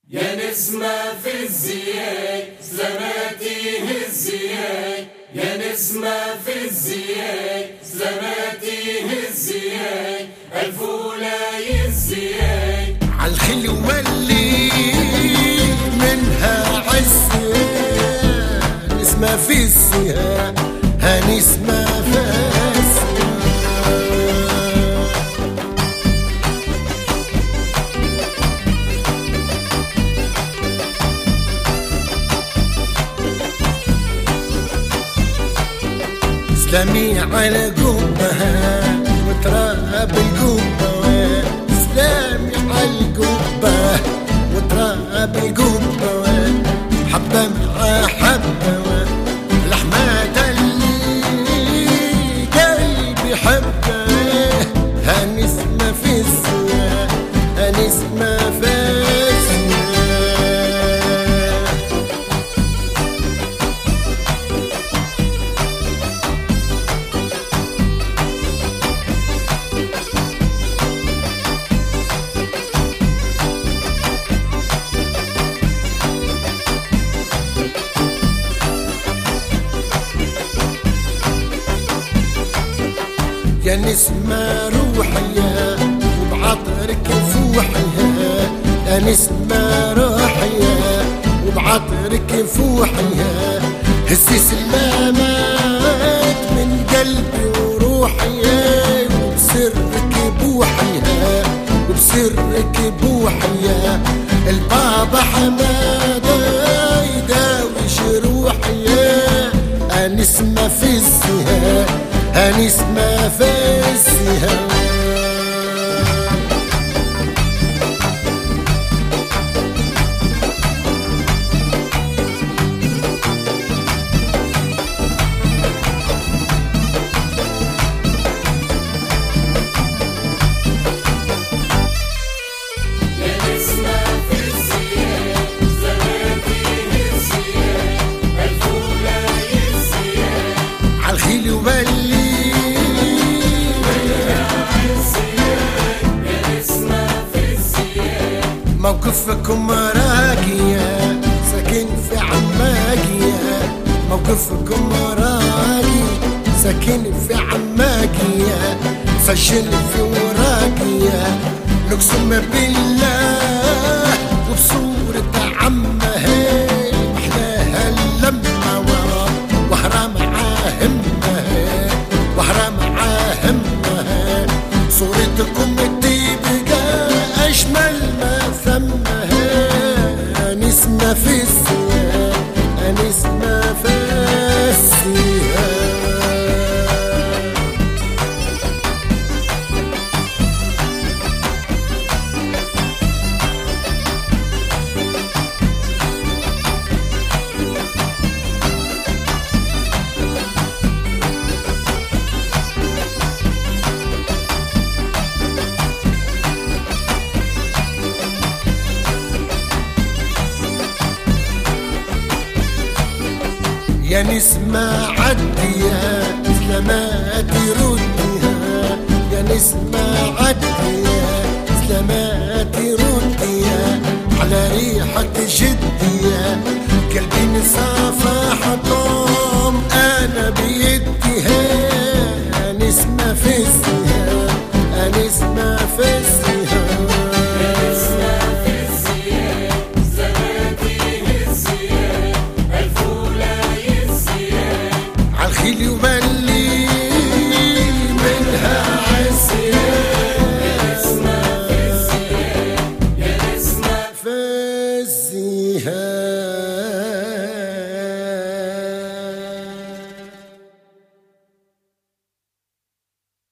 يا نسمة في الزياي زماتي هزياي، يا نسمة في الزياي زماتي هزياي، الفولاي الزياي عالخل واللي منها عزياي، نسمة في الزياي هنسمة في الزياي. سلامي على قبها وتراب القبة، سلامي على القبة وتراب القبة، حبة مع حبة الأحمد اللي قلبي حبه، هنسمة في الزياء هنسمة في الزياء. يا نسمة روحية وبعطرك فوحية، يا نسمة روحية وبعطرك فوحية، هزي سلامات من قلبي وروحية، وبسرك بوحية وبسرك بوحية، البابا حمادة يداوي جروحية، نسمة في الزياء هنسمة في الزياء. عالخيل واللي موقفكم راقية ساكن في عماقية، موقفكم راقي ساكن في عماقية، فشل في وراقية، نقسم بالله وبصورة عمها محلاها اللمة وهرة معاه همها وهرة معاه همها، صورتكم تبقى أجمل ما ثمها، نسمة في الزياء نسمة في الزياء. يا نسمة عديها سلاماتي رديها، يا نسمة عديها سلاماتي رديها، على ريحة جديها قلبي نصافح طوم أنا بيديها، نسمة في الزياء نسمة في الزياء. عالخيل